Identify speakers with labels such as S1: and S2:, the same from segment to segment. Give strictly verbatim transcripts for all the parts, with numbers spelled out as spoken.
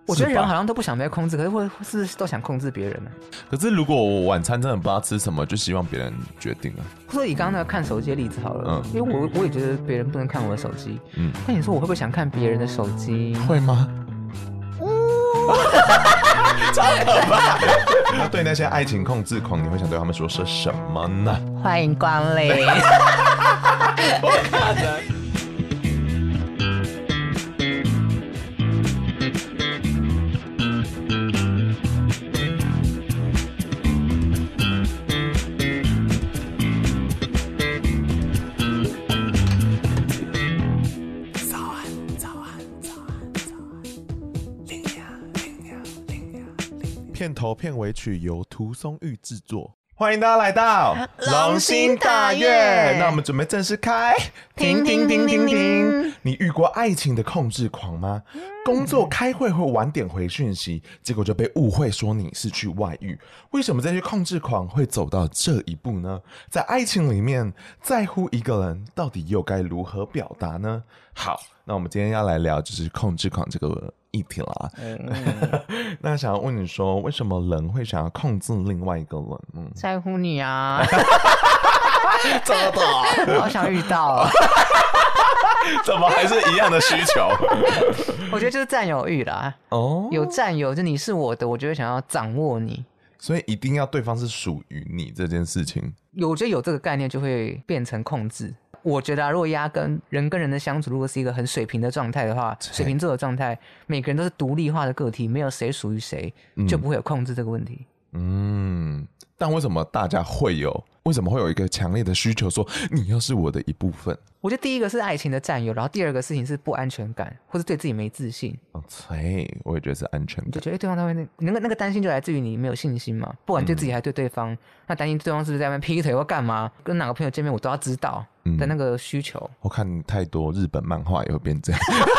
S1: 我觉得人好像都不想被控制，可是会是都想控制别人呢。
S2: 可是如果我晚餐真的不知道吃什么，就希望别人决定啊。
S1: 或者以刚刚那个看手机的例子好了，嗯、因为我我也觉得别人不能看我的手机，嗯，但你说我会不会想看别人的手机？
S2: 会吗？超可怕！那对那些爱情控制狂，你会想对他们说些什么呢？
S1: 欢迎光临。
S2: 不可能。片头片尾曲由涂松玉制作，欢迎大家来到
S1: 龙兴大悦。
S2: 那我们准备正式开，
S1: 停停停停停！
S2: 你遇过爱情的控制狂吗？嗯、工作开会会晚点回讯息，结果就被误会说你是去外遇。为什么这些控制狂会走到这一步呢？在爱情里面，在乎一个人到底又该如何表达呢？好，那我们今天要来聊就是控制狂这个议题啦。嗯、那想要问你说，为什么人会想要控制另外一个人？嗯，
S1: 在乎你啊。
S2: 真的，
S1: 好想遇到。
S2: 怎么还是一样的需求？
S1: 我觉得就是占有欲啦。哦，有占有，就你是我的，我就会想要掌握你。
S2: 所以一定要对方是属于你这件事情。
S1: 我觉得有这个概念就会变成控制。我觉得、啊、如果压根人跟人的相处如果是一个很水平的状态的话，水瓶座的状态，每个人都是独立化的个体，没有谁属于谁、嗯、就不会有控制这个问题。
S2: 嗯，但为什么大家会有为什么会有一个强烈的需求说你要是我的一部分？
S1: 我觉得第一个是爱情的占有，然后第二个事情是不安全感，或是对自己没自信。
S2: 哦，对，我也觉得是安全感。
S1: 就觉得对方他会那个那个担心就来自于你没有信心嘛，不管对自己还对对方、嗯、那担心对方是不是在那边劈腿或干嘛，跟哪个朋友见面我都要知道的那个需求、嗯、
S2: 我看太多日本漫画也会变这样。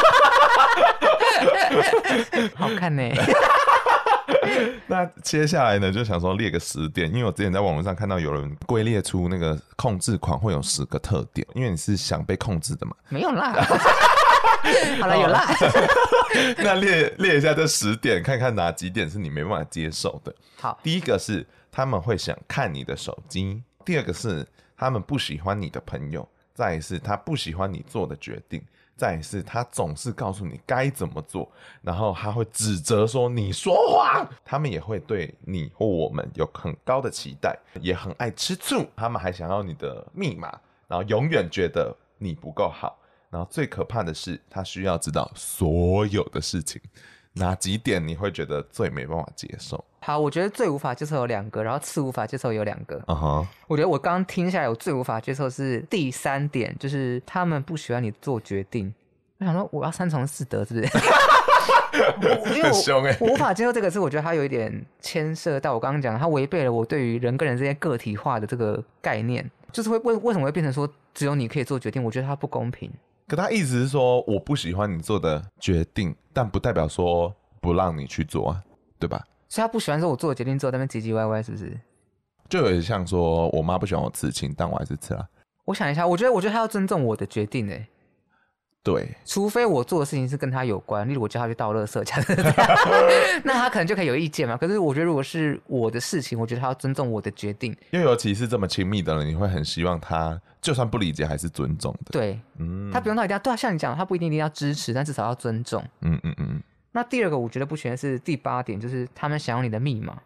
S1: 好看呢、欸。
S2: 那接下来呢，就想说列个十点，因为我之前在网络上看到有人归列出那个控制狂会有十个特点，因为你是想被控制的嘛。
S1: 没有啦。好了，有啦。
S2: 那列列一下这十点，看看哪几点是你没办法接受的。
S1: 好，
S2: 第一个是他们会想看你的手机，第二个是他们不喜欢你的朋友，再来是他不喜欢你做的决定，再来是他总是告诉你该怎么做，然后他会指责说你说谎。他们也会对你或我们有很高的期待，也很爱吃醋，他们还想要你的密码，然后永远觉得你不够好，然后最可怕的是他需要知道所有的事情。哪几点你会觉得最没办法接受？
S1: 好，我觉得最无法接受有两个，然后次无法接受有两个。uh
S2: -huh.
S1: 我觉得我刚刚听下来，我最无法接受是第三点，就是他们不喜欢你做决定。我想说，我要三从四德，是不是？因为我很凶欸，我无法接受这个是，我觉得它有一点牵涉到我刚刚讲，它违背了我对于人跟人之间个体化的这个概念，就是会为为什么会变成说只有你可以做决定？我觉得它不公平。
S2: 可他意思是说，我不喜欢你做的决定，但不代表说不让你去做啊，对吧？
S1: 所以他不喜欢说我做的决定之后在那边唧唧歪歪，是不是？
S2: 就有点像说我妈不喜欢我刺青，但我还是刺啦。
S1: 我想一下，我觉得我觉得他要尊重我的决定欸。
S2: 对，
S1: 除非我做的事情是跟他有关，例如我叫他去倒垃圾，假设这样那他可能就可以有意见嘛。可是我觉得如果是我的事情，我觉得他要尊重我的决定。
S2: 因为尤其是这么亲密的人，你会很希望他就算不理解还是尊重的。
S1: 对，嗯，他不用到一定要对啊，像你讲，他不一定一定要支持，但至少要尊重。嗯嗯嗯。那第二个我觉得不全是第八点，就是他们想要你的密码。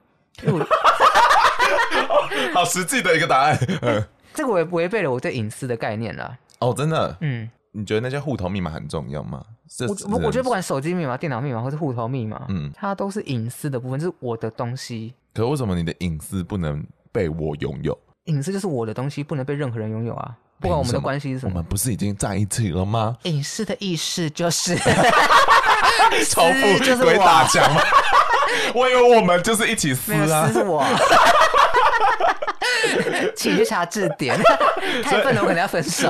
S2: 好实际的一个答案。
S1: 这个违背了我对隐私的概念啦。
S2: 哦，真的？嗯。你觉得那些户头密码很重要吗？
S1: 我我觉得不管手机密码、电脑密码或是户头密码，嗯，它都是隐私的部分，就是我的东西。
S2: 可是为什么你的隐私不能被我拥有？
S1: 隐私就是我的东西，不能被任何人拥有啊！不管我们的关系是什么，
S2: 我们不是已经在一起了吗？
S1: 隐私的意识就是
S2: 仇富鬼打墙吗？我以为我们就是一起撕啊！
S1: 没有，撕是我。请去查字典，太笨了，我可能要分手。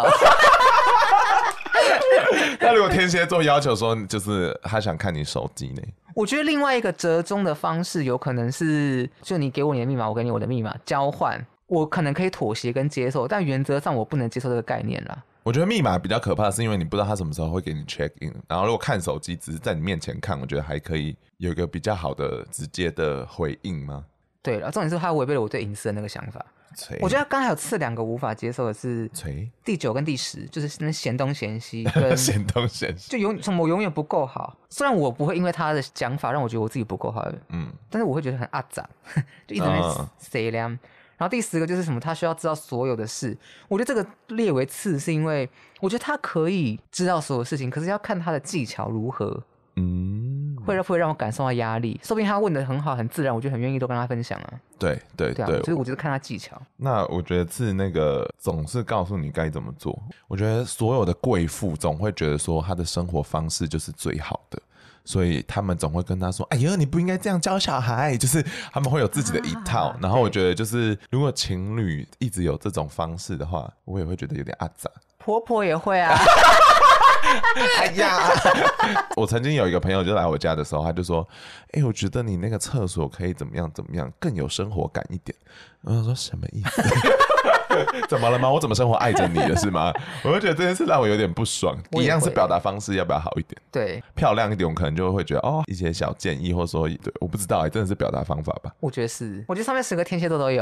S2: 那如果天蝎座要求说，就是他想看你手机呢？
S1: 我觉得另外一个折中的方式，有可能是就你给我你的密码，我给你我的密码交换，我可能可以妥协跟接受，但原则上我不能接受这个概念啦。
S2: 我觉得密码比较可怕，是因为你不知道他什么时候会给你 check in， 然后如果看手机只是在你面前看，我觉得还可以有一个比较好的直接的回应吗？
S1: 对了，重点是他违背了我对隐私的那个想法。我觉得刚才有次两个无法接受的是第九跟第十，就是那嫌东嫌西跟
S2: 嫌东嫌西，
S1: 就永我永远不够好。虽然我不会因为他的讲法让我觉得我自己不够好，嗯，但是我会觉得很阿杂，就一直在塞凉。嗯，然后第十个就是什么，他需要知道所有的事。我觉得这个列为次，是因为我觉得他可以知道所有事情，可是要看他的技巧如何。嗯，会让会让我感受到压力。说不定他问的很好很自然，我就很愿意都跟他分享啊。
S2: 对对 对,
S1: 对、啊，所以我就是看他技巧。
S2: 那我觉得是那个总是告诉你该怎么做。我觉得所有的贵妇总会觉得说他的生活方式就是最好的，所以他们总会跟他说：“哎呀，你不应该这样教小孩。”就是他们会有自己的一套。啊、然后我觉得就是如果情侣一直有这种方式的话，我也会觉得有点阿杂。
S1: 婆婆也会啊。
S2: 哎呀，我曾经有一个朋友就来我家的时候，他就说：“哎、欸，我觉得你那个厕所可以怎么样怎么样，更有生活感一点。”我想说什么意思？怎么了吗？我怎么生活爱着你了是吗？我就觉得这件事让我有点不爽。一样是表达方式，要不要好一点？
S1: 对，
S2: 漂亮一点，我可能就会觉得哦，一些小建议，或者说对，我不知道哎、欸，真的是表达方法吧？
S1: 我觉得是，我觉得上面十个天蝎座都有，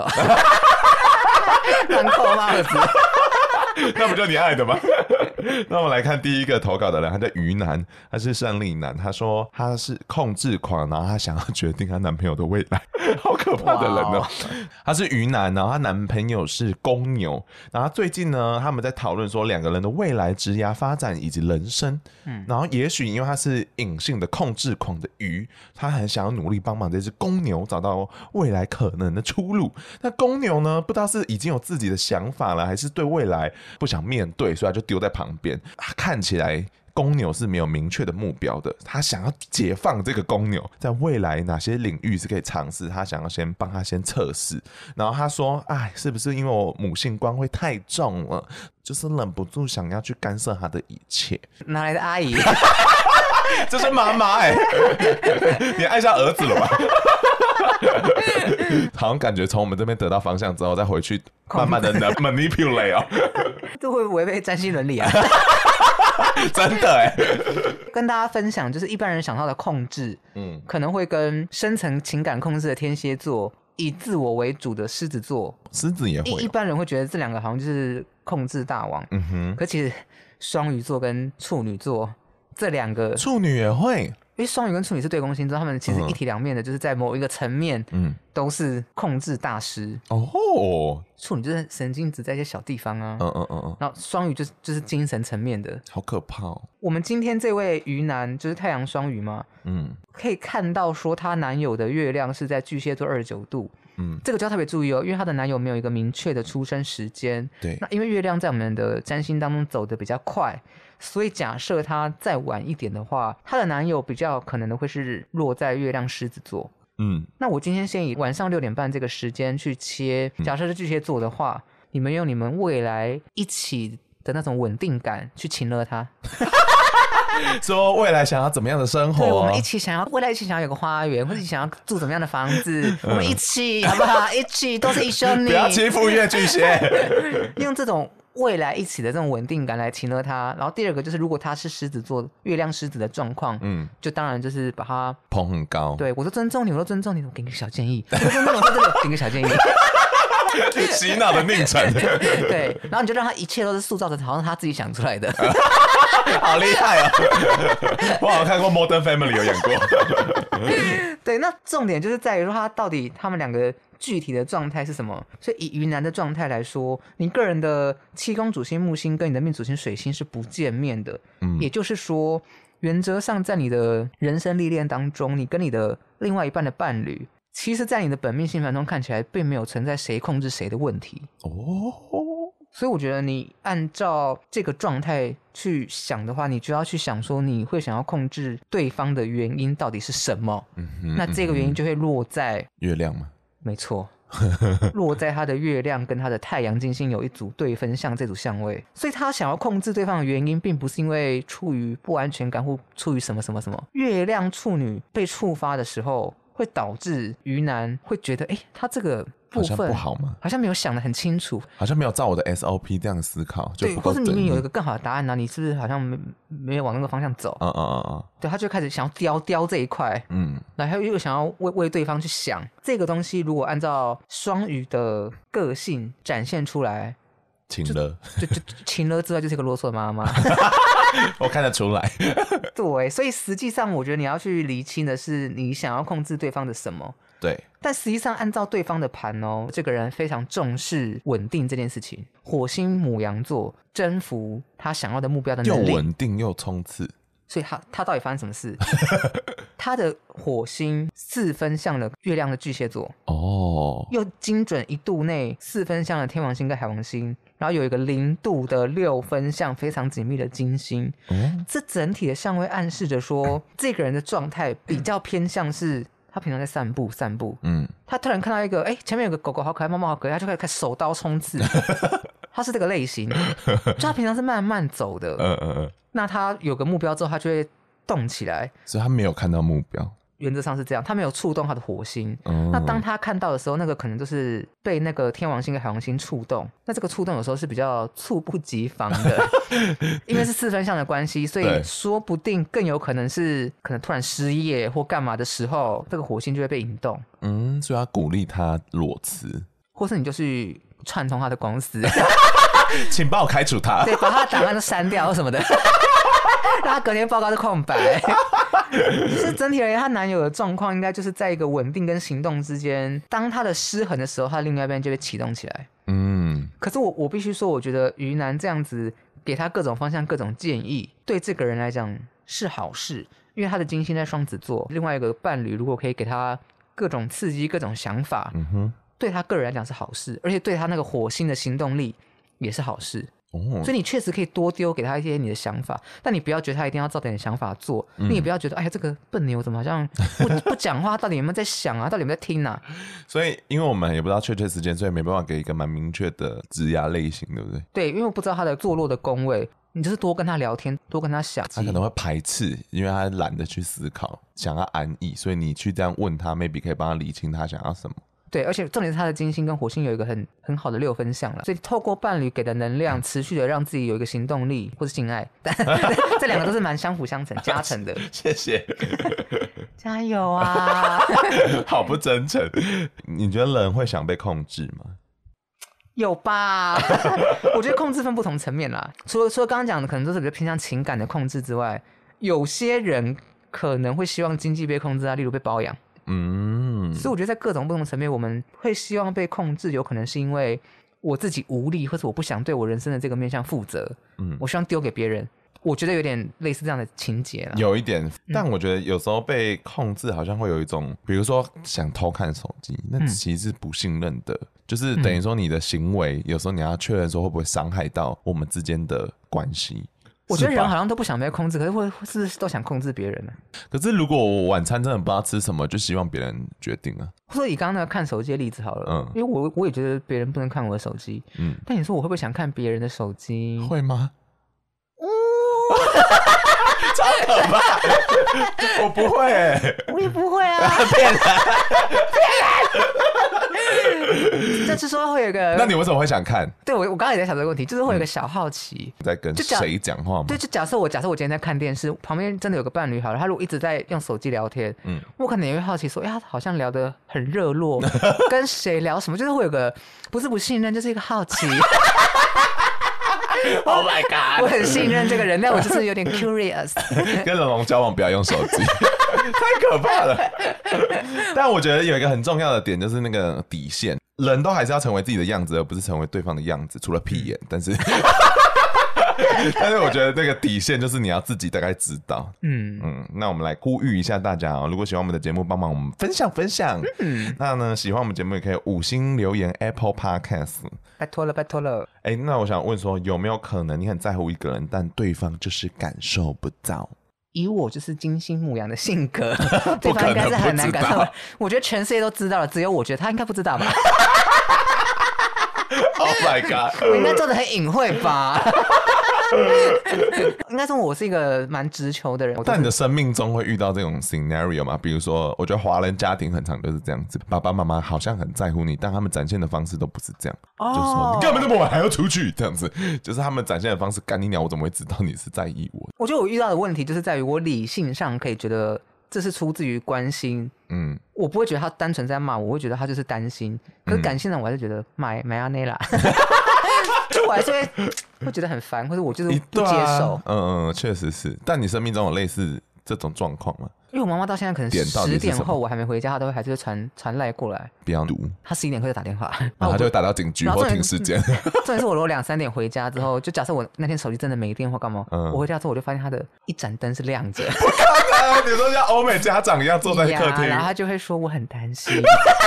S1: 很扣帽子。
S2: 那不就你爱的吗？那我们来看第一个投稿的人，他叫于南，他是胜利男。他说他是控制狂，然后他想要决定她男朋友的未来，好可怕的人哦、喔。他是于南，然后她男朋友是公牛。然后最近呢，他们在讨论说两个人的未来职业发展以及人生。嗯，然后也许因为他是隐性的控制狂的鱼，他很想要努力帮忙这只公牛找到未来可能的出路。那公牛呢，不知道是已经有自己的想法了，还是对未来不想面对，所以他就丢在旁边。看起来公牛是没有明确的目标的，他想要解放这个公牛，在未来哪些领域是可以尝试，他想要先帮他先测试。然后他说：“哎，是不是因为我母性光会太重了，就是忍不住想要去干涉他的一切？”
S1: 哪来的阿姨？
S2: 这是妈妈哎，你爱上儿子了吧？好像感觉从我们这边得到方向之后，再回去慢慢的 manipulate 哦，
S1: 这会违背占星伦理啊！
S2: 真的哎，
S1: 跟大家分享，就是一般人想到的控制，嗯，可能会跟深层情感控制的天蝎座，以自我为主的狮子座，
S2: 狮子也会、哦，
S1: 一般人会觉得这两个好像就是控制大王，嗯哼。可其实双鱼座跟处女座这两个，
S2: 处女也会。
S1: 因为双鱼跟处女是对宫星座，他们其实一体两面的，就是在某一个层面，嗯，都是控制大师。哦，处女就是神经质在一些小地方啊，嗯嗯嗯嗯，然后双鱼就是就是精神层面的，
S2: 好可怕哦。
S1: 我们今天这位鱼男就是太阳双鱼嘛，嗯，可以看到说她男友的月亮是在巨蟹座二十九度。嗯，这个就要特别注意哦，因为她的男友没有一个明确的出生时间。
S2: 对，
S1: 那因为月亮在我们的占星当中走得比较快，所以假设她再晚一点的话，她的男友比较可能的会是落在月亮狮子座。嗯，那我今天先以晚上六点半这个时间去切，假设是巨蟹座的话，你们用你们未来一起的那种稳定感去请了他。
S2: 说未来想要怎么样的生活？
S1: 对，我们一起想要未来一起想要有个花园，或者想要住怎么样的房子，嗯、我们一起好不好？一起都是一兄弟，
S2: 不要欺负月巨蟹。
S1: 用这种未来一起的这种稳定感来请了他。然后第二个就是，如果他是狮子座，月亮狮子的状况，嗯，就当然就是把他
S2: 捧很高。
S1: 对，我都尊重你，我都尊重你，我给你个小建议。我尊重我在这里给你个小建议。
S2: 洗脑的命程。
S1: 对，然后你就让他一切都是塑造的，好像他自己想出来的。
S2: 好厉害哦！我好像看过《Modern Family》有演过。
S1: 对，那重点就是在于说他到底他们两个具体的状态是什么。所以以鱼男的状态来说，你个人的七宫主星木星跟你的命主星水星是不见面的。嗯，也就是说，原则上在你的人生历练当中，你跟你的另外一半的伴侣，其实在你的本命星盘中看起来并没有存在谁控制谁的问题。哦。所以我觉得你按照这个状态去想的话，你就要去想说你会想要控制对方的原因到底是什么。嗯哼，那这个原因就会落在
S2: 月亮吗？
S1: 没错。落在他的月亮跟他的太阳金星有一组对分相这组相位，所以他想要控制对方的原因并不是因为出于不安全感或出于什么什么什么。月亮处女被触发的时候会导致鱼男会觉得，哎，他这个部分
S2: 好像不好吗？
S1: 好像没有想得很清楚，
S2: 好像没有照我的 S O P 这样思考，就不够
S1: 对，或是明明有一个更好的答案呢、啊，你是不是好像没没有往那个方向走？
S2: 嗯嗯嗯嗯，
S1: 对，他就开始想要雕雕这一块，嗯，然后又想要为为对方去想这个东西，如果按照双鱼的个性展现出来，
S2: 情了，
S1: 就就情了之外，就是一个啰嗦的妈妈。
S2: 我看得出来。
S1: 对，所以实际上我觉得你要去厘清的是，你想要控制对方的什么。
S2: 对，
S1: 但实际上按照对方的盘哦，这个人非常重视稳定这件事情。火星牡羊座征服他想要的目标的能力，
S2: 又稳定又冲刺。
S1: 所以他他到底发生什么事？他的火星四分向了月亮的巨蟹座哦，又精准一度内四分向了天王星跟海王星，然后有一个零度的六分向非常紧密的金星。嗯，这整体的相位暗示着说，这个人的状态比较偏向是他平常在散步散步，嗯，他突然看到一个哎、欸、前面有个狗狗好可爱，猫猫好可爱，他就开始手刀冲刺。他是这个类型，就他平常是慢慢走的，嗯嗯嗯。那他有个目标之后，他就会动起来，
S2: 所以他没有看到目标。
S1: 原则上是这样，他没有触动他的火星。嗯、那当他看到的时候，那个可能就是被那个天王星跟海王星触动。那这个触动有时候是比较猝不及防的，因为是四分相的关系，所以说不定更有可能是可能突然失业或干嘛的时候，这个火星就会被引动。嗯，
S2: 所以要鼓励他裸辞，
S1: 或是你就去串通他的公司。
S2: 请帮我开除他，
S1: 对，把他的档案都删掉什么的，让他隔天报告是空白。是整体而言，他男友的状况应该就是在一个稳定跟行动之间，当他的失衡的时候，他另外一边就会启动起来。嗯，可是我我必须说，我觉得鱼男这样子给他各种方向、各种建议，对这个人来讲是好事，因为他的金星在双子座，另外一个伴侣如果可以给他各种刺激、各种想法，嗯哼，对他个人来讲是好事，而且对他那个火星的行动力也是好事。哦，所以你确实可以多丢给他一些你的想法，但你不要觉得他一定要照着你的想法做，嗯、你也不要觉得哎呀这个笨牛怎么好像不不讲话，到底有没有在想啊？到底有没有在听啊？
S2: 所以因为我们也不知道确切时间，所以没办法给一个蛮明确的职涯类型，对不对？
S1: 对，因为我不知道他的坐落的宫位，你就是多跟他聊天，多跟他想。
S2: 他可能会排斥，因为他懒得去思考，想要安逸，所以你去这样问他 ，maybe 可以帮他理清他想要什么。
S1: 对，而且重点是他的金星跟火星有一个很很好的六分相了，所以透过伴侣给的能量，持续的让自己有一个行动力或是性爱，这两个都是蛮相辅相成、加成的。
S2: 谢谢，
S1: 加油啊！
S2: 好不真诚。你觉得人会想被控制吗？
S1: 有吧？我觉得控制分不同层面啦，除了除了刚刚讲的可能都是比较偏向情感的控制之外，有些人可能会希望经济被控制啊，例如被包养。嗯，所以我觉得在各种不同层面，我们会希望被控制，有可能是因为我自己无力，或者我不想对我人生的这个面向负责。嗯，我希望丢给别人，我觉得有点类似这样的情节啦。
S2: 有一点，但我觉得有时候被控制，好像会有一种，比如说想偷看手机，那其实是不信任的，嗯、就是等于说你的行为，有时候你要确认说会不会伤害到我们之间的关系。
S1: 我觉得人好像都不想被控制，可是会是不是都想控制别人呢？
S2: 可是如果我晚餐真的不知道吃什么，就希望别人决定啊。
S1: 或者以刚刚那个看手机的例子好了，嗯，因为我我也觉得别人不能看我的手机，嗯，但你说我会不会想看别人的手机？
S2: 会吗？哦，超可怕！我不会、欸，
S1: 我也不会啊，
S2: 骗人，
S1: 骗人。就是说会有一个，
S2: 那你为什么会想看？
S1: 对，我我刚刚也在想这个问题，就是会有一个小好奇，
S2: 嗯、在跟谁讲话吗？
S1: 对，就假设我假设我今天在看电视，旁边真的有个伴侣好了，他如果一直在用手机聊天，嗯，我可能也会好奇说，哎、欸，他好像聊得很热络，跟谁聊什么？就是会有个不是不信任，就是一个好奇。
S2: Oh my god！
S1: 我很信任这个人，但我就是有点 curious。
S2: 跟龙龙交往不要用手机，太可怕了。但我觉得有一个很重要的点，就是那个底线，人都还是要成为自己的样子，而不是成为对方的样子。除了屁眼，但是，但是我觉得那个底线就是你要自己大概知道。嗯嗯，那我们来呼吁一下大家哦，如果喜欢我们的节目，帮忙我们分享分享。嗯，那呢，喜欢我们节目也可以五星留言 Apple Podcast。
S1: 拜托了，拜托了。
S2: 哎、欸，那我想问说，有没有可能你很在乎一个人，但对方就是感受不到？
S1: 以我就是金星牡羊的性格，对方应该是很难感受。我觉得全世界都知道了，只有我觉得他应该不知道吧。
S2: Oh my god！
S1: 我应该做得很隐晦吧？ 应该说我是一个蛮直球的人。
S2: 但你的生命中会遇到这种 scenario 吗？比如说，我觉得华人家庭很常就是这样子，爸爸妈妈好像很在乎你，但他们展现的方式都不是这样，哦、就是说你干嘛那么晚还要出去这样子，就是他们展现的方式，干你鸟，我怎么会知道你是在意我？
S1: 我觉得我遇到的问题就是在于我理性上可以觉得这是出自于关心，嗯，我不会觉得他单纯在骂我，我会觉得他就是担心。可是感性上我还是觉得买买阿内啦。就我还是会会觉得很烦，或者我就是不接受。啊、
S2: 嗯嗯，确实是。但你生命中有类似这种状况吗？
S1: 因为我妈妈到现在可能十点后我还没回家，她都会还是会传传赖过来。
S2: 不要读。
S1: 她十一点后就打电话，
S2: 然后她就会打到警局或停时间。
S1: 重点是我如果两三点回家之后，就假设我那天手机真的没电或干嘛，嗯、我回家之后我就发现她的一盏灯是亮着。
S2: 我靠！你说像欧美家长一样坐在客厅，
S1: 然后她就会说我很担心。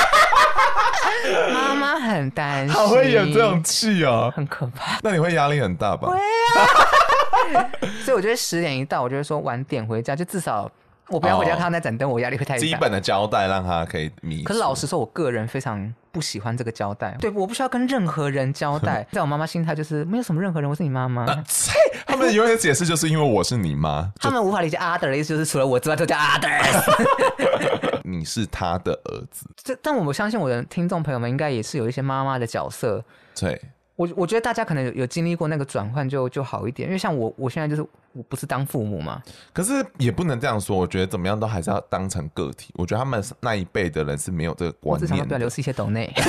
S1: 妈妈很担心，
S2: 好会演这种戏哦，
S1: 很可怕。
S2: 那你会压力很大吧？
S1: 会啊。所以我觉得十点一到，我就会说晚点回家，就至少我不要回家看到那盏灯，我压力会太大。
S2: 基本的交代让他可以迷。
S1: 可是老实说，我个人非常不喜欢这个交代。对，我不需要跟任何人交代。在我妈妈心态就是没有什么任何人，我是你妈妈。啊、
S2: 他们永远解释就是因为我是你妈，
S1: 他们无法理解 other 的意思，就是除了我之外都叫 other。
S2: 你是他的儿子，
S1: 这但我相信我的听众朋友们应该也是有一些妈妈的角色。
S2: 对，
S1: 我我觉得大家可能 有, 有经历过那个转换就就好一点，因为像我我现在就是我不是当父母嘛。
S2: 可是也不能这样说，我觉得怎么样都还是要当成个体。我觉得他们那一辈的人是没有这个观念的。我至少不要流失一些抖内。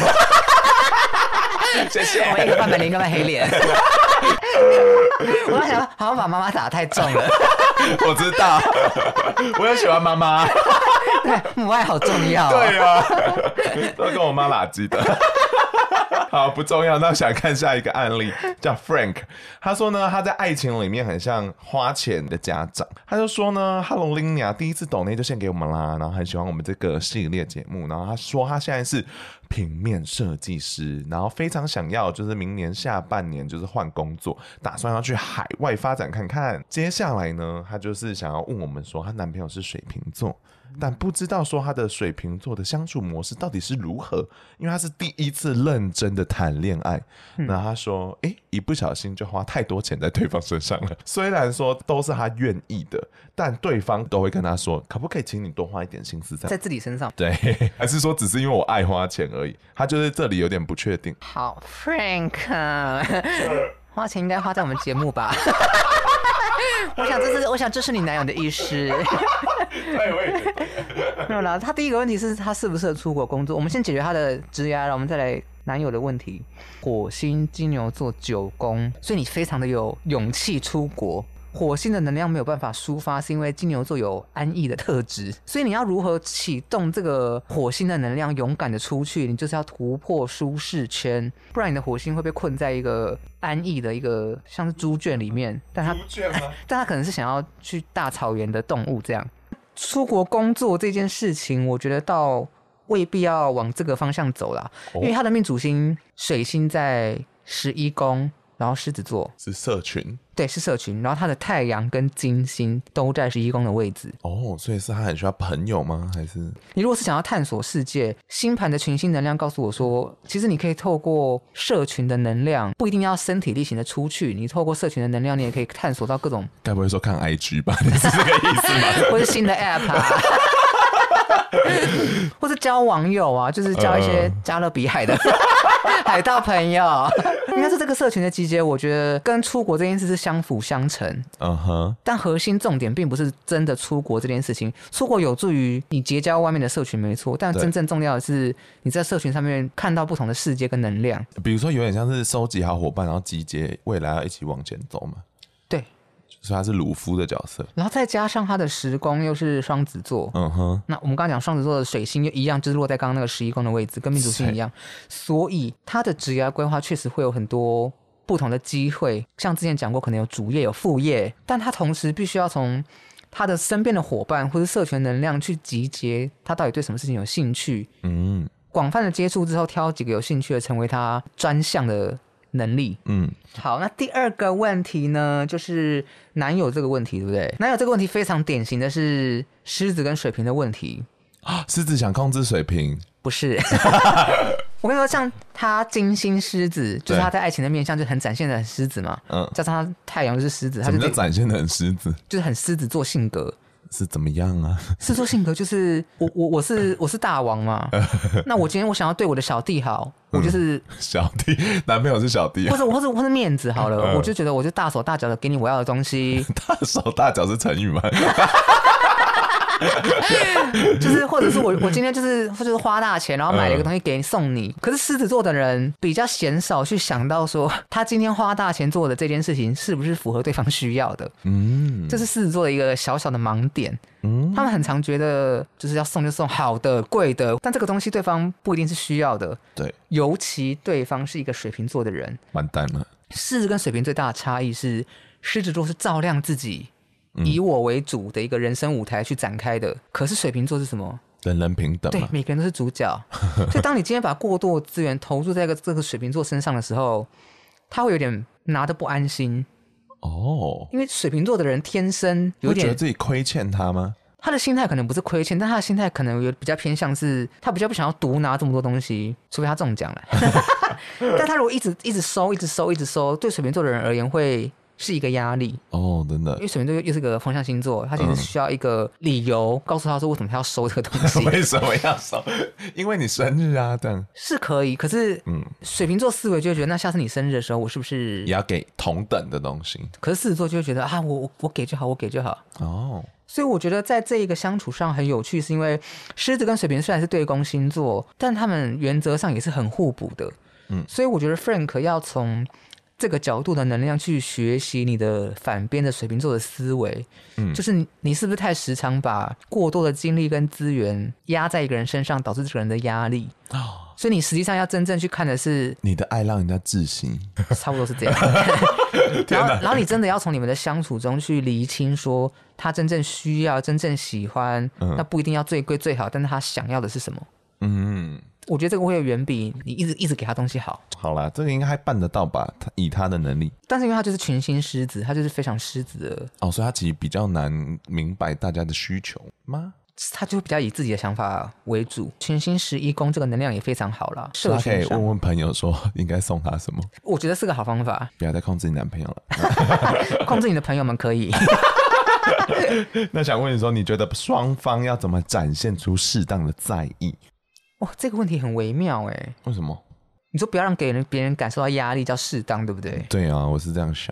S1: 谢谢。我们一个半白脸，一个半黑脸。我在想，好像把妈妈打得太重了。
S2: 我知道，我也喜欢妈妈。
S1: 对，母爱好重要、啊。
S2: 对啊，都跟我妈拉鸡的。好，不重要。那我想看下一个案例，叫 Frank。他说呢，他在爱情里面很像花钱的家长。他就说呢 ，Hello Linia， 第一次抖内就献给我们啦，然后很喜欢我们这个系列节目。然后他说他现在是平面设计师，然后非常想要就是明年下半年就是换工作，打算要去海外发展看看。接下来呢，他就是想要问我们说，她男朋友是水瓶座。但不知道说他的水瓶座的相处模式到底是如何，因为他是第一次认真的谈恋爱。那、嗯、他说，哎、欸，一不小心就花太多钱在对方身上了。虽然说都是他愿意的，但对方都会跟他说，可不可以请你多花一点心思在
S1: 在自己身上？
S2: 对，还是说只是因为我爱花钱而已？他就是这里有点不确定。
S1: 好 ，Frank， 花钱应该花在我们节目吧？我想这是，我想这是你男友的意思。没有啦，他第一个问题是他适不适合出国工作。我们先解决他的职涯，然后我们再来男友的问题。火星金牛座九宫，所以你非常的有勇气出国。火星的能量没有办法抒发，是因为金牛座有安逸的特质，所以你要如何启动这个火星的能量，勇敢的出去，你就是要突破舒适圈，不然你的火星会被困在一个安逸的一个像是猪圈里面，但他
S2: 猪圈吗？
S1: 但他可能是想要去大草原的动物这样。出国工作这件事情，我觉得倒未必要往这个方向走啦，哦、因为他的命主星水星在十一宫。然后狮子座
S2: 是社群，
S1: 对，是社群。然后他的太阳跟金星都在十一宫的位置。
S2: 哦，所以是他很需要朋友吗？还是
S1: 你如果是想要探索世界，星盘的群星能量告诉我说，其实你可以透过社群的能量，不一定要身体力行的出去，你透过社群的能量，你也可以探索到各种。
S2: 该不会说看 I G 吧？你是这个意思吗？
S1: 或是新的 App 啊。或是交网友啊，就是交一些加勒比海的、呃、海盗朋友。应该是这个社群的集结，我觉得跟出国这件事是相辅相成。嗯哼。但核心重点并不是真的出国这件事情，出国有助于你结交外面的社群没错，但真正重要的是你在社群上面看到不同的世界跟能量。
S2: 比如说有点像是收集好伙伴，然后集结未来要一起往前走嘛。
S1: 对。
S2: 所以他是鲁夫的角色，
S1: 然后再加上他的十宫又是双子座，嗯哼。那我们刚刚讲双子座的水星又一样，就是落在刚刚那个十一宫的位置，跟命主星一样，所以他的职业规划确实会有很多不同的机会。像之前讲过，可能有主业有副业，但他同时必须要从他的身边的伙伴或是社群能量去集结，他到底对什么事情有兴趣，嗯，广泛的接触之后，挑几个有兴趣的，成为他专项的能力。嗯，好，那第二个问题呢，就是男友这个问题，对不对？男友这个问题非常典型的是狮子跟水瓶的问题
S2: 啊。狮子想控制水瓶，
S1: 不是我跟你说，像他金星狮子，就是他在爱情的面向就很展现的很狮子嘛，嗯，加上他太阳就是狮子，他就
S2: 展现的很狮子，
S1: 就是很狮子座性格。
S2: 是怎么样啊？
S1: 狮子座性格就是我我我是我是大王嘛，那我今天我想要对我的小弟好，我就是、嗯、
S2: 小弟，男朋友是小弟、啊，
S1: 或者或者或者面子好了、嗯，我就觉得我就大手大脚的给你我要的东西。
S2: 大手大脚是成语吗？
S1: 就是或者是我我今天就是就是花大钱，然后买了一个东西给你送你。可是狮子座的人比较鲜少去想到说，他今天花大钱做的这件事情是不是符合对方需要的。嗯，这是狮子座的一个小小的盲点。嗯，他们很常觉得就是要送就送好的贵的，但这个东西对方不一定是需要的。
S2: 对，
S1: 尤其对方是一个水瓶座的人，
S2: 完蛋了。
S1: 狮子跟水瓶最大的差异是，狮子座是照亮自己。以我为主的一个人生舞台去展开的，可是水瓶座是什么？
S2: 人人平等，
S1: 对，每个人都是主角。所以当你今天把过多的资源投注在这个这个水瓶座身上的时候，他会有点拿得不安心哦。因为水瓶座的人天生有点
S2: 会觉得自己亏欠他吗？
S1: 他的心态可能不是亏欠，但他的心态可能有比较偏向是，他比较不想要独拿这么多东西，除非他中奖了。但他如果一直一直收，一直收，一直收，对水瓶座的人而言会。是一个压力
S2: 哦，真的，
S1: 因为水瓶座又是个风象星座，他其实需要一个理由、嗯、告诉他说为什么他要收这个东西。
S2: 为什么要收？因为你生日啊，这样
S1: 是可以。可是，嗯，水瓶座思维就会觉得，那下次你生日的时候，我是不是
S2: 也要给同等的东西？
S1: 可是狮子座就会觉得啊，我我给就好，我给就好。哦，所以我觉得在这一个相处上很有趣，是因为狮子跟水瓶虽然是对宫星座，但他们原则上也是很互补的。嗯，所以我觉得 Frank 要从这个角度的能量去学习你的反边的水瓶座的思维，嗯，就是 你, 你是不是太时常把过多的精力跟资源压在一个人身上，导致这个人的压力、哦、所以你实际上要真正去看的是
S2: 你的爱让人家窒息，
S1: 差不多是这样。然, 后然后你真的要从你们的相处中去厘清说他真正需要真正喜欢、嗯、那不一定要最贵最好，但是他想要的是什么。嗯，我觉得这个会远比你一直一直给他东西好。
S2: 好啦，这个应该还办得到吧？以他的能力，
S1: 但是因为他就是群星狮子，他就是非常狮子的
S2: 哦，所以他其实比较难明白大家的需求吗？
S1: 他就比较以自己的想法为主。群星十一宫这个能量也非常好啦，
S2: 他可以问问朋友说应该送他什么。
S1: 我觉得是个好方法。
S2: 不要再控制你男朋友了。
S1: 控制你的朋友们可以。
S2: 那想问你说，你觉得双方要怎么展现出适当的在意？
S1: 哇，这个问题很微妙哎。
S2: 为什么？
S1: 你说不要让给人别人感受到压力叫适当，对不对？
S2: 对啊，我是这样想。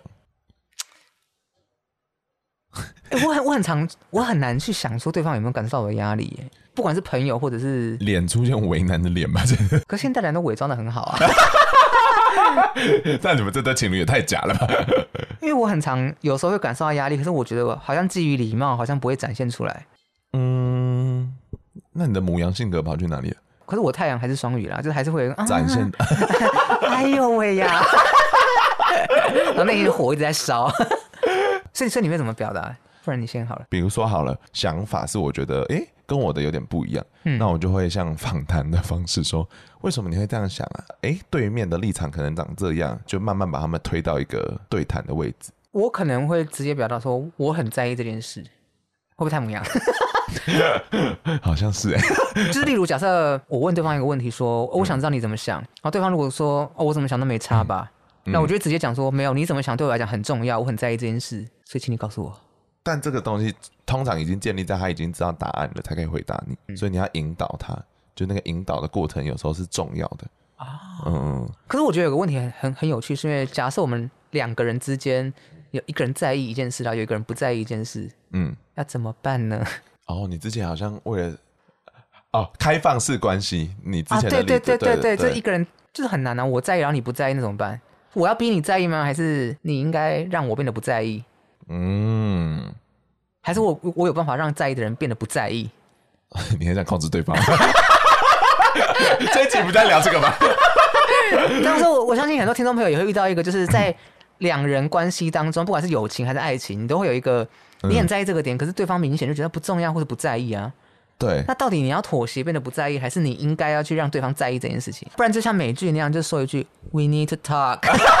S1: 欸、我很我很常我很难去想说对方有没有感受到我的压力耶，不管是朋友或者是
S2: 脸出现为难的脸吧。
S1: 可是现代人都伪装的很好啊。
S2: 但你们这对情侣也太假了吧。
S1: 因为我很常有时候会感受到压力，可是我觉得好像基于礼貌好像不会展现出来。嗯，
S2: 那你的母羊性格跑去哪里了？
S1: 可是我太阳还是双鱼啦，就还是会、啊、
S2: 展现。
S1: 哎呦喂呀。然后那天火一直在烧。所以所以你会怎么表达？不然你先好了。
S2: 比如说好了，想法是我觉得哎、欸、跟我的有点不一样、嗯、那我就会像访谈的方式说，为什么你会这样想啊？哎、欸，对面的立场可能长这样，就慢慢把他们推到一个对谈的位置。
S1: 我可能会直接表达说我很在意这件事。会不会太母羊？
S2: 好像是哎、
S1: 欸。就是例如假设我问对方一个问题说、哦、我想知道你怎么想，然后对方如果说、哦、我怎么想都没差吧、嗯、那我就会直接讲说没有，你怎么想对我来讲很重要，我很在意这件事，所以请你告诉我。
S2: 但这个东西通常已经建立在他已经知道答案了才可以回答你、嗯、所以你要引导他，就那个引导的过程有时候是重要的啊。
S1: 嗯，可是我觉得有个问题 很, 很, 很有趣，是因为假设我们两个人之间有一个人在意一件事，然后有一个人不在意一件事，嗯，要怎么办呢？
S2: 哦，你之前好像为了哦开放式关系，你之前的例子、
S1: 啊、对对对对 对, 对，这一个人就是很难啊。我在意，然后你不在意，那怎么办？我要逼你在意吗？还是你应该让我变得不在意？嗯，还是我我有办法让在意的人变得不在意？
S2: 你很想控制对方？这一集不在聊这个吗？
S1: 但是我我相信很多听众朋友也会遇到一个，就是在两人关系当中，不管是友情还是爱情，你都会有一个你很在意这个点、嗯、可是对方明显就觉得不重要或者不在意啊。
S2: 对，
S1: 那到底你要妥协变得不在意，还是你应该要去让对方在意这件事情？不然就像美剧那样，就说一句 We need to talk。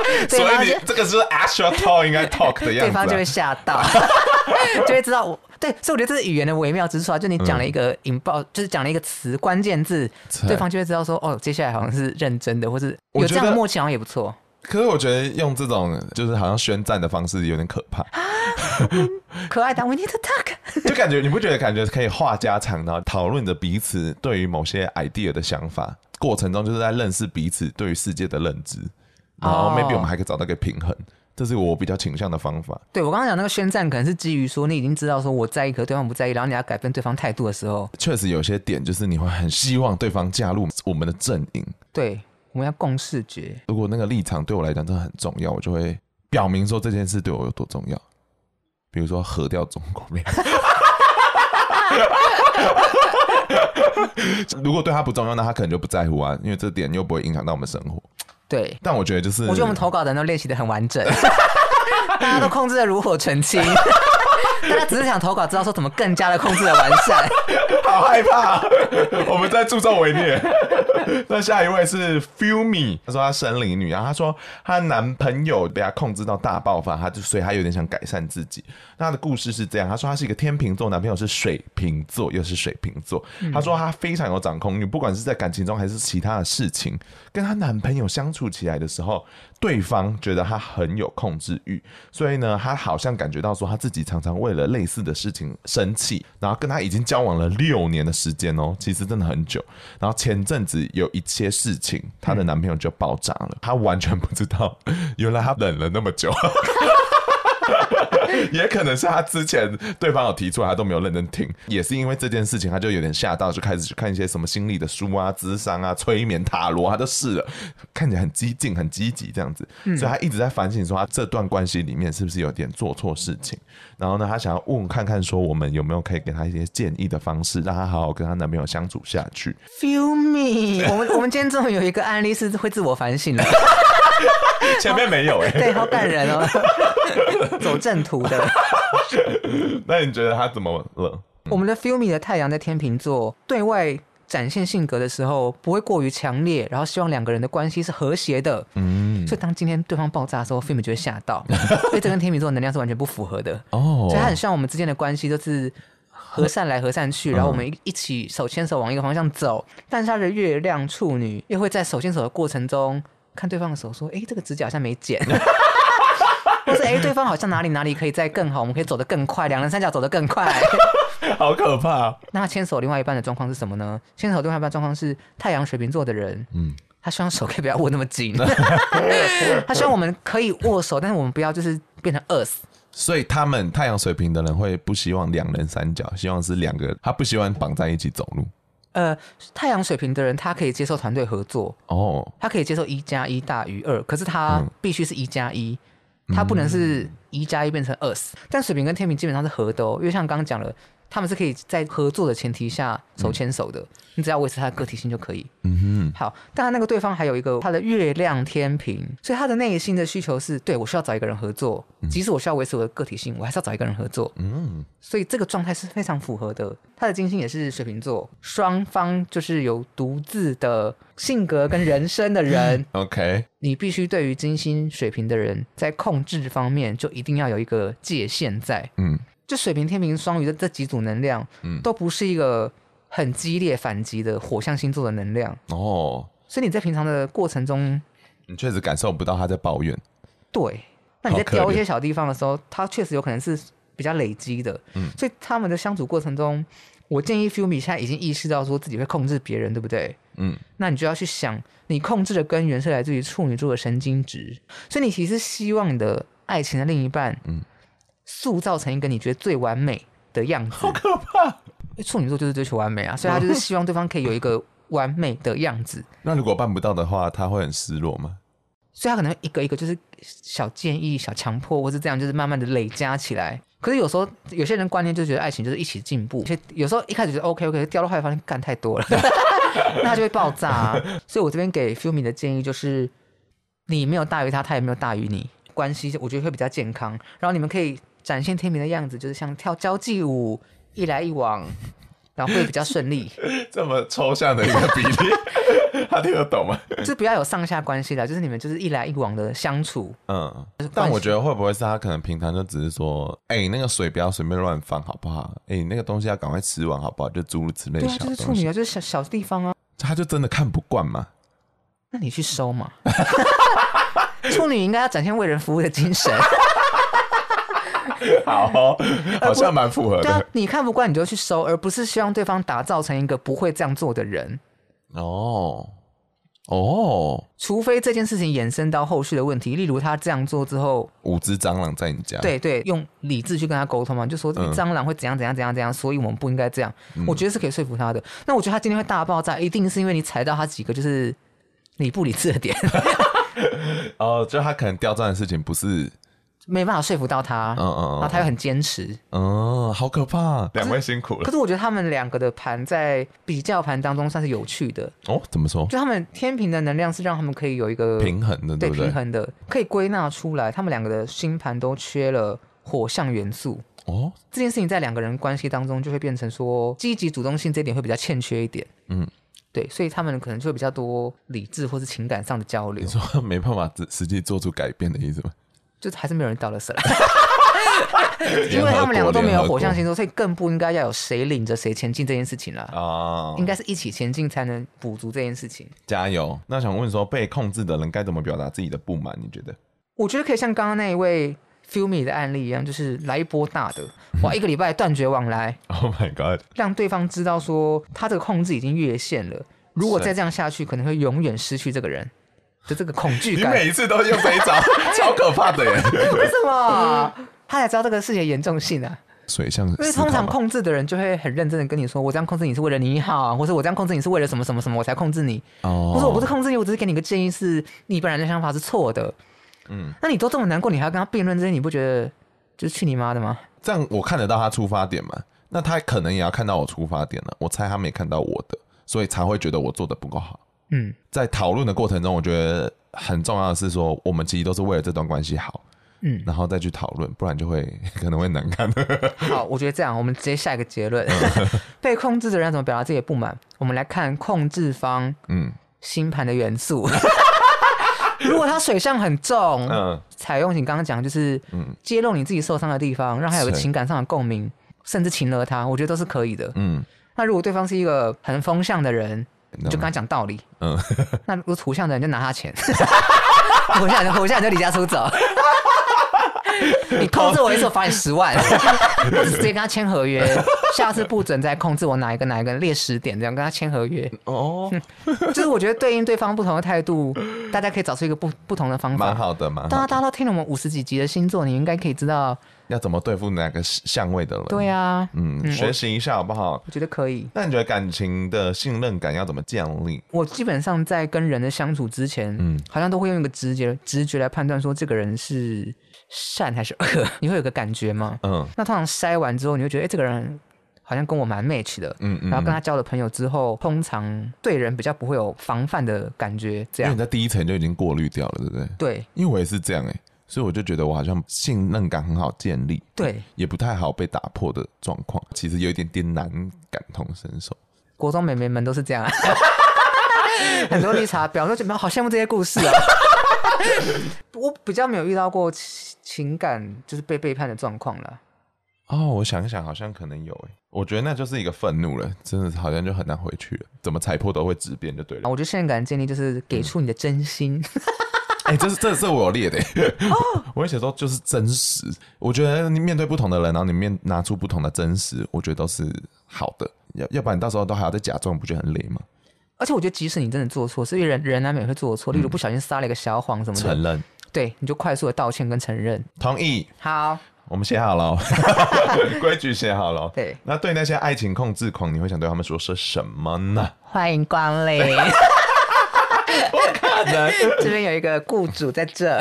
S2: 所以你这个是 actual talk 应该 talk 的样子、啊，
S1: 对方就会吓到，就会知道我。对，所以我觉得这是语言的微妙之处啊！就你讲了一个引爆，嗯、就是讲了一个词关键字，对方就会知道说，哦，接下来好像是认真的，或是有这样的默契，好像也不错。
S2: 可是我觉得用这种就是好像宣战的方式有点可怕。
S1: 可爱的 We need to talk，
S2: 就感觉你不觉得感觉可以话家常，然后讨论着彼此对于某些 idea 的想法，过程中就是在认识彼此对于世界的认知，然后 maybe 我们还可以找到一个平衡。这是我比较倾向的方法。
S1: 对，我刚刚讲那个宣战，可能是基于说你已经知道说我在意，可对方不在意，然后你要改变对方态度的时候，
S2: 确实有些点就是你会很希望对方加入我们的阵营。
S1: 对，我们要共视觉。
S2: 如果那个立场对我来讲真的很重要，我就会表明说这件事对我有多重要。比如说核掉中国面。如果对他不重要，那他可能就不在乎啊，因为这点又不会影响到我们生活。
S1: 对，
S2: 但我觉得就是，
S1: 我觉得我们投稿的人都练习的很完整，大家都控制的炉火纯青，大家只是想投稿，知道说怎么更加的控制的完善。
S2: 好害怕，我们在助纣为虐。那下一位是 Feel Me， 她说她生理女，然后她说她男朋友被她控制到大爆发，她就所以她有点想改善自己。那她的故事是这样，她说她是一个天秤座，男朋友是水瓶座，又是水瓶座。她说她非常有掌控欲，不管是在感情中还是其他的事情，跟她男朋友相处起来的时候，对方觉得她很有控制欲，所以呢，她好像感觉到说她自己常常为了类似的事情生气，然后跟她已经交往了六年的时间哦，其实真的很久。然后前阵子有一些事情，她的男朋友就爆炸了，她完全不知道，原来她忍了那么久。也可能是他之前对方有提出来，他都没有认真听，也是因为这件事情，他就有点吓到，就开始去看一些什么心理的书啊、諮商啊、催眠、塔羅，他都試了，看起来很激进、很积极这样子，所以他一直在反省说，他这段关系里面是不是有点做错事情。然后呢，他想要问看看说，我们有没有可以给他一些建议的方式，让他好好跟他男朋友相处下去。
S1: Feel me， 我们我们今天终于有一个案例是会自我反省了。
S2: 前面没有哎、欸，
S1: 对，好感人哦，走正途的。
S2: 那你觉得他怎么了？
S1: 嗯、我们的 Feel Me 的太阳在天秤座，对外展现性格的时候不会过于强烈，然后希望两个人的关系是和谐的。嗯，所以当今天对方爆炸的时候 ，Feel Me 就会吓到，因为这跟天秤座的能量是完全不符合的。哦，所以他很像我们之间的关系都是和善来和善去，然后我们一起手牵手往一个方向走。但是他的月亮处女又会在手牵手的过程中看对方的手说：“哎，这个指甲好像没剪。”或是哎，对方好像哪里哪里可以再更好，我们可以走得更快，两人三角走得更快。
S2: 好可怕、哦！
S1: 那他牵手另外一半的状况是什么呢？牵手另外一半的状况是太阳水瓶座的人，嗯，他希望手可以不要握那么紧，他希望我们可以握手，但是我们不要就是变成饿死。
S2: 所以他们太阳水瓶的人会不希望两人三角，希望是两个，他不希望绑在一起走路。
S1: 呃，太阳水瓶的人他可以接受团队合作哦，他可以接受一加一大于二，可是他必须是一加一。它不能是一加一变成二十，但水瓶跟天秤基本上是合的哦，因为像刚刚讲了，他们是可以在合作的前提下手牵手的，嗯、你只要维持他的个体性就可以。嗯哼，好，但那个对方还有一个他的月亮天秤，所以他的内心的需求是，对我需要找一个人合作，嗯、即使我需要维持我的个体性，我还是要找一个人合作。嗯，所以这个状态是非常符合的。他的金星也是水瓶座，双方就是有独自的性格跟人生的人。
S2: OK，
S1: 你必须对于金星水瓶的人在控制方面就一定要有一个界限在。嗯，就水瓶天秤双鱼的这几组能量，嗯，都不是一个很激烈反击的火象星座的能量哦，所以你在平常的过程中，
S2: 你确实感受不到他在抱怨。
S1: 对，那你在雕一些小地方的时候，他确实有可能是比较累积的。嗯，所以他们的相处过程中，我建议 Feel Me 现在已经意识到说自己会控制别人，对不对？嗯，那你就要去想，你控制的根源是来自于处女座的神经质，所以你其实希望你的爱情的另一半，嗯，塑造成一个你觉得最完美的样子。
S2: 好可怕！
S1: 处女座就是追求完美啊，所以他就是希望对方可以有一个完美的样子。
S2: 那如果办不到的话，他会很失落吗？
S1: 所以他可能一个一个就是小建议、小强迫，或是这样，就是慢慢的累加起来。可是有时候有些人观念就觉得爱情就是一起进步，有时候一开始觉得 OK OK， 掉到后来发现干太多了，那他就会爆炸、啊。所以我这边给 Feel Me 的建议就是，你没有大于他，他也没有大于你，关系我觉得会比较健康。然后你们可以展现天秤的样子，就是像跳交际舞，一来一往， 然后会比较顺利。
S2: 这么抽象的一个比例，他听得懂吗？
S1: 就不要有上下关系啦，就是你们就是一来一往的相处。嗯，
S2: 但我觉得会不会是他可能平常就只是说，哎、欸，那个水不要随便乱放，好不好？哎、欸，那个东西要赶快吃完，好不好？就诸如此类的小东西。对啊，
S1: 就是处女啊，就是小小地方啊。
S2: 他就真的看不惯嘛？
S1: 那你去收嘛。处女应该要展现为人服务的精神。
S2: 好、哦，好像蛮符合的。
S1: 对啊，你看不惯你就去收，而不是希望对方打造成一个不会这样做的人。
S2: 哦哦，
S1: 除非这件事情衍生到后续的问题，例如他这样做之后，
S2: 五只蟑螂在你家，
S1: 对对，用理智去跟他沟通嘛，就说蟑螂会怎样怎样怎样怎样，所以我们不应该这样。嗯、我觉得是可以说服他的。那我觉得他今天会大爆炸，一定是因为你踩到他几个就是你不理智的点。
S2: 哦，就他可能刁钻的事情不是。
S1: 没办法说服到他，嗯嗯嗯，然后他又很坚持，
S2: 嗯，好可怕，两位辛苦了。
S1: 可是我觉得他们两个的盘在比较盘当中算是有趣的
S2: 哦。怎么说？
S1: 就他们天平的能量是让他们可以有一个
S2: 平衡的，对不对？
S1: 平衡的，可以归纳出来，他们两个的星盘都缺了火象元素。哦，这件事情在两个人关系当中就会变成说，积极主动性这一点会比较欠缺一点。嗯。对，所以他们可能就会比较多理智或是情感上的交流。
S2: 你说没办法实际做出改变的意思吗？
S1: 就还是没有人倒了色了。因为他们两个都没有火象星座，所以更不应该要有谁领着谁前进这件事情了。哦，应该是一起前进才能补足这件事情。
S2: 加油！那想问说，被控制的人该怎么表达自己的不满？你觉得？
S1: 我觉得可以像刚刚那一位 Feel Me 的案例一样，就是来一波大的，哇，一个礼拜断绝往来。
S2: Oh my god！ 让
S1: 对方知道说他这个控制已经越线了，如果再这样下去，可能会永远失去这个人。就这个恐惧感，
S2: 你每一次都用这一招，超可怕的耶！
S1: 为什么？他才知道这个事情的严重性啊。
S2: 水象，
S1: 因为通常控制的人就会很认真的跟你说，我这样控制你是为了你好，或者我这样控制你是为了什么什么什么，我才控制你。哦，或者我不是控制你，我只是给你个建议，是你本来的想法是错的。嗯，那你都这么难过，你还要跟他辩论这些，你不觉得就是去你妈的吗？
S2: 这样我看得到他出发点嘛？那他可能也要看到我出发点了。我猜他没看到我的，所以才会觉得我做的不够好。嗯，在讨论的过程中，我觉得很重要的是说，我们其实都是为了这段关系好，嗯，然后再去讨论，不然就会可能会难看。
S1: 好，我觉得这样，我们直接下一个结论：被控制的人怎么表达自己的不满？我们来看控制方，嗯，星盘的元素。如果他水象很重，嗯，采用你刚刚讲，就是揭露你自己受伤的地方，让他有个情感上的共鸣，甚至情勒他，我觉得都是可以的。嗯，那如果对方是一个很风象的人，你就跟他讲道理。嗯，那如果土象的人就拿他钱，火象人火象人就离家出走。你控制我一次，我罚你十万，或者直接跟他签合约，下次不准再控制我哪一个哪一个列十点，这样跟他签合约。哦，就是我觉得对应对方不同的态度，大家可以找出一个不不同的方法，
S2: 蛮好的，蛮好的。
S1: 大家大家都听了我们五十几集的星座，你应该可以知道
S2: 要怎么对付哪个相位的人。
S1: 对啊，
S2: 嗯，嗯学习一下好不好？
S1: 我觉得可以。
S2: 那你觉得感情的信任感要怎么建立？
S1: 我基本上在跟人的相处之前，嗯，好像都会用一个直觉直觉来判断说这个人是善还是恶，你会有个感觉吗？嗯，那通常筛完之后，你会觉得，哎、欸，这个人好像跟我蛮 match 的，嗯嗯，然后跟他交了朋友之后，通常对人比较不会有防范的感觉，这样。
S2: 因为你在第一层就已经过滤掉了，对不对？
S1: 对，
S2: 因为我也是这样哎、欸，所以我就觉得我好像信任感很好建立，
S1: 对，
S2: 也不太好被打破的状况，其实有一点点难感同身受。
S1: 国中妹妹们都是这样、啊，很多绿茶婊都觉得好羡慕这些故事啊。我比较没有遇到过情感就是被背叛的状况了。
S2: 哦，我想一想，好像可能有诶。我觉得那就是一个愤怒了，真的好像就很难回去了，怎么踩破都会质变就对了。
S1: 我觉得信任感的建立就是给出你的真心。
S2: 哎、欸，这是这是我有列的、欸。哦、我会写说就是真实。我觉得你面对不同的人，然后你面拿出不同的真实，我觉得都是好的。要要不然你到时候都还要再假装，不觉得很累吗？
S1: 而且我觉得，即使你真的做错，是因为人人难免会做错，例如不小心撒了一个小谎什么的，
S2: 承认，
S1: 对，你就快速的道歉跟承认。
S2: 同意。
S1: 好，
S2: 我们写好了，规矩写好了。
S1: 对，
S2: 那对那些爱情控制狂，你会想对他们说些什么呢？
S1: 欢迎光临。
S2: 不可能，
S1: 这边有一个雇主在这。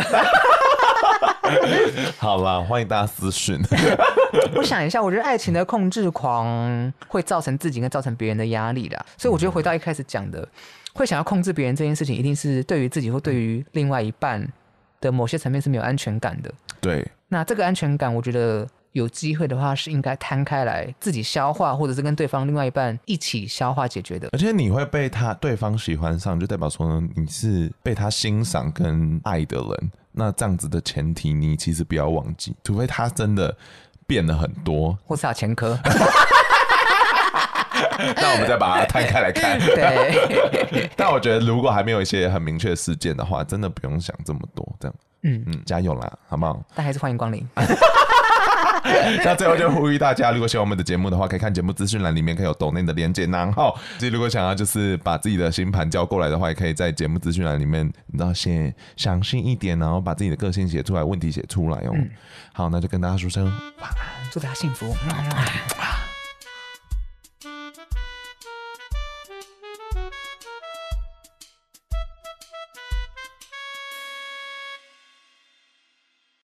S2: 好啦，欢迎大家私讯。
S1: 我想一下，我觉得爱情的控制狂会造成自己跟造成别人的压力啦，所以我觉得回到一开始讲的，会想要控制别人这件事情，一定是对于自己或对于另外一半的某些层面是没有安全感的。
S2: 对，
S1: 那这个安全感，我觉得有机会的话是应该摊开来自己消化，或者是跟对方另外一半一起消化解决的。
S2: 而且你会被他对方喜欢上，就代表说呢，你是被他欣赏跟爱的人。那这样子的前提，你其实不要忘记，除非他真的变了很多，
S1: 或是他前科。
S2: 那我们再把它摊开来看。
S1: 对。
S2: 但我觉得如果还没有一些很明确的事件的话，真的不用想这么多，这样。嗯嗯，加油啦，好不好？
S1: 但还是欢迎光临。
S2: 那最后就呼吁大家，如果喜欢我们的节目的话，可以看节目资讯栏里面可以有抖内的连结。然后，其实如果想要就是把自己的星盘交过来的话，也可以在节目资讯栏里面，你知道写详细一点，然后把自己的个性写出来，问题写出来哦。嗯、好，那就跟大家说声晚安，
S1: 祝大家幸福。